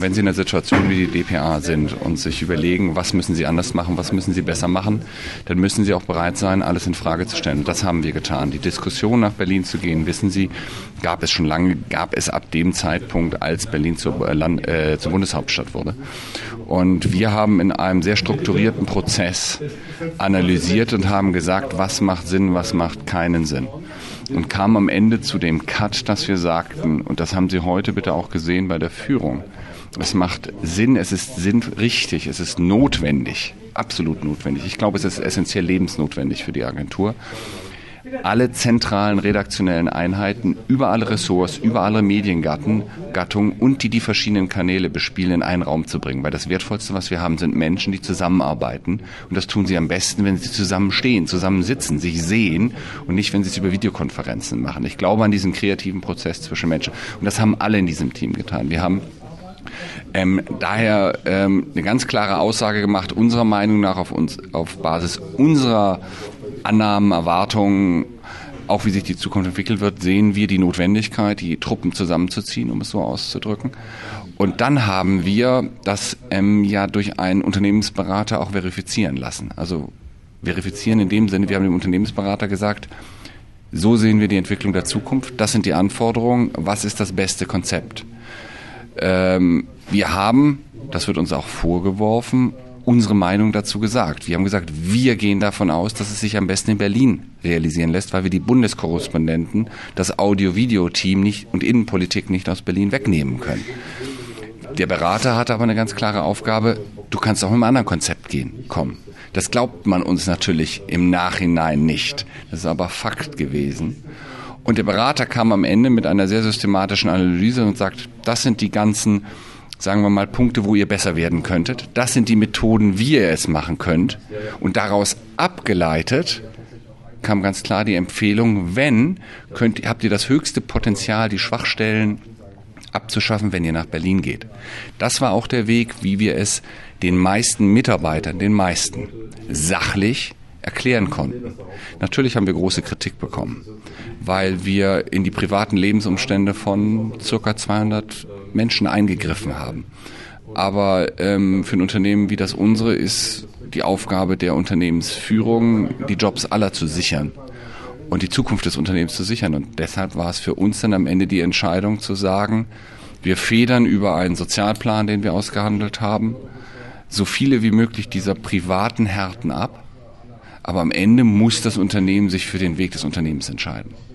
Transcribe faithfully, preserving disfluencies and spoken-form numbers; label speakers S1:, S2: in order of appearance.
S1: Wenn Sie in einer Situation wie die D P A sind und sich überlegen, was müssen Sie anders machen, was müssen Sie besser machen, dann müssen Sie auch bereit sein, alles in Frage zu stellen. Das haben wir getan. Die Diskussion, nach Berlin zu gehen, wissen Sie, gab es schon lange, gab es ab dem Zeitpunkt, als Berlin zur, äh, Land, äh, zur Bundeshauptstadt wurde. Und wir haben in einem sehr strukturierten Prozess analysiert und haben gesagt, was macht Sinn, was macht keinen Sinn. Und kamen am Ende zu dem Cut, dass wir sagten, und das haben Sie heute bitte auch gesehen bei der Führung, es macht Sinn, es ist Sinn richtig, es ist notwendig, absolut notwendig. Ich glaube, es ist essentiell lebensnotwendig für die Agentur, alle zentralen redaktionellen Einheiten über alle Ressorts, über alle Mediengattungen und die die verschiedenen Kanäle bespielen, in einen Raum zu bringen. Weil das Wertvollste, was wir haben, sind Menschen, die zusammenarbeiten. Und das tun sie am besten, wenn sie zusammen stehen, zusammen sitzen, sich sehen und nicht, wenn sie es über Videokonferenzen machen. Ich glaube an diesen kreativen Prozess zwischen Menschen. Und das haben alle in diesem Team getan. Wir haben Ähm, daher ähm, eine ganz klare Aussage gemacht, unserer Meinung nach auf, uns, auf Basis unserer Annahmen, Erwartungen, auch wie sich die Zukunft entwickeln wird, sehen wir die Notwendigkeit, die Truppen zusammenzuziehen, um es so auszudrücken. Und dann haben wir das ähm, ja durch einen Unternehmensberater auch verifizieren lassen. Also verifizieren in dem Sinne, wir haben dem Unternehmensberater gesagt, so sehen wir die Entwicklung der Zukunft, das sind die Anforderungen, was ist das beste Konzept? Ähm, wir haben, das wird uns auch vorgeworfen, unsere Meinung dazu gesagt. Wir haben gesagt, wir gehen davon aus, dass es sich am besten in Berlin realisieren lässt, weil wir die Bundeskorrespondenten, das Audio-Video-Team nicht und Innenpolitik nicht aus Berlin wegnehmen können. Der Berater hatte aber eine ganz klare Aufgabe, du kannst auch mit einem anderen Konzept gehen, komm. Das glaubt man uns natürlich im Nachhinein nicht. Das ist aber Fakt gewesen. Und der Berater kam am Ende mit einer sehr systematischen Analyse und sagt, das sind die ganzen, sagen wir mal, Punkte, wo ihr besser werden könntet. Das sind die Methoden, wie ihr es machen könnt. Und daraus abgeleitet kam ganz klar die Empfehlung, wenn, könnt, habt ihr das höchste Potenzial, die Schwachstellen abzuschaffen, wenn ihr nach Berlin geht. Das war auch der Weg, wie wir es den meisten Mitarbeitern, den meisten, sachlich erklären konnten. Natürlich haben wir große Kritik bekommen, weil wir in die privaten Lebensumstände von circa zweihundert Menschen eingegriffen haben. Aber ähm, für ein Unternehmen wie das unsere ist die Aufgabe der Unternehmensführung, die Jobs aller zu sichern und die Zukunft des Unternehmens zu sichern. Und deshalb war es für uns dann am Ende die Entscheidung zu sagen, wir federn über einen Sozialplan, den wir ausgehandelt haben, so viele wie möglich dieser privaten Härten ab. Aber am Ende muss das Unternehmen sich für den Weg des Unternehmens entscheiden.